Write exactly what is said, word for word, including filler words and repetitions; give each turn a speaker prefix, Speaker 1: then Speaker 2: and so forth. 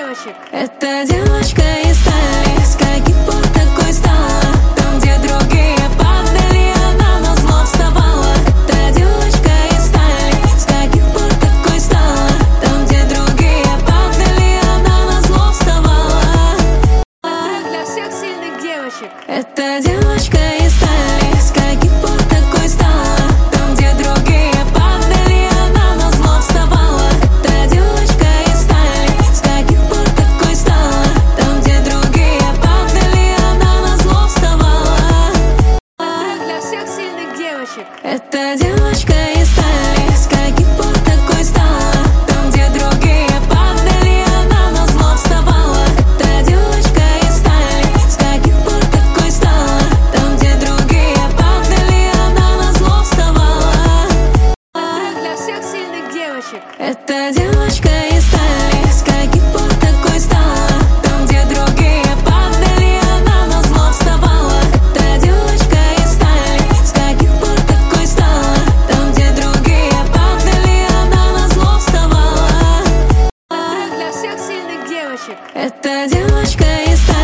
Speaker 1: девочек.
Speaker 2: Это девочка из стали, с каких пор такой стала? Там, где другие падали, она назло вставала. Это девочка из стали, с каких пор такой стала? Там, где другие падали, она назло вставала.
Speaker 1: Трек для всех сильных девочек.
Speaker 2: Это девочка из стали, с каких пор такой стала? Там, где другие падали, она назло вставала. Это девочка из стали, с каких пор такой стала? Там, где другие падали, она назло вставала.
Speaker 1: Трек для всех сильных девочек.
Speaker 2: Это девочка из стали, с каких пор такой стала? Там, где другие падали, она назло вставала. Это девочка из стали, с каких пор такой стала? Там, где другие падали, она назло вставала.
Speaker 1: Трек для всех сильных девочек.
Speaker 2: Это девочка из стали, с каких пор такой стала? Там, где другие падали, она назло вставала. Это девочка из стали, с каких пор такой стала? Там, где другие падали, она назло вставала.
Speaker 1: Трек для всех сильных девочек.
Speaker 2: Это девочка из стали.